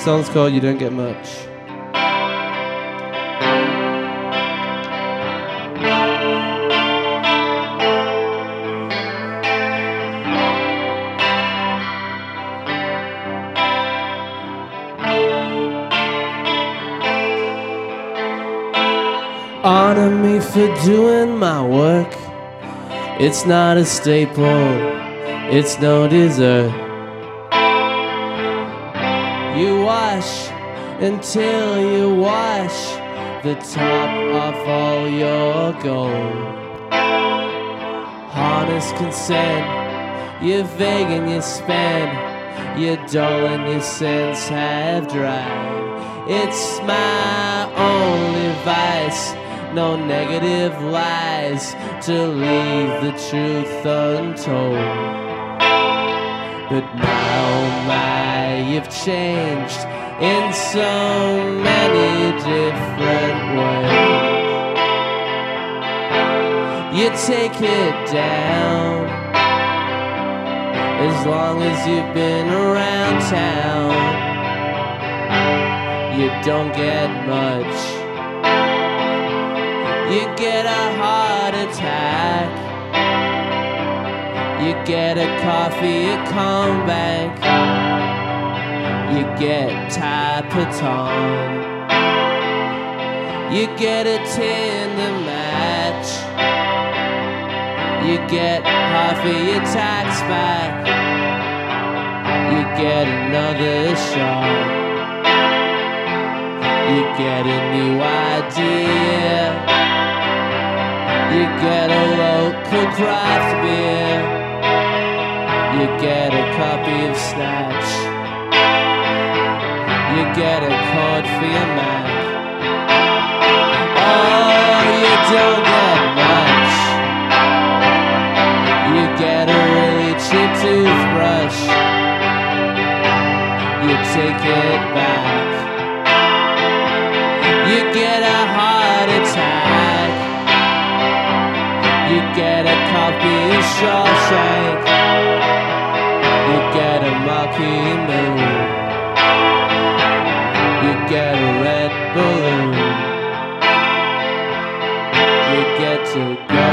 Song's called You Don't Get Much. Honor me for doing my work. It's not a staple, it's no dessert. You wash until you wash the top off all your gold. Harness consent, you're vague and you spend, you're dull and your sins have dried. It's my only vice, no negative lies to leave the truth untold. But my oh my, you've changed in so many different ways. You take it down as long as you've been around town. You don't get much. You get a heart attack. You get a coffee, you come back. You get Tapaton. You get a Tinder match. You get half of your tax back. You get another shot. You get a new idea. You get a local craft beer. You get a copy of Snatch. You get a chord for your Mac. Oh, you don't get much. You get a really cheap toothbrush. You take it back. You get a heart attack. You get a copy of Shawshank. You get a Marquee Moon. You get a red balloon. You get to go.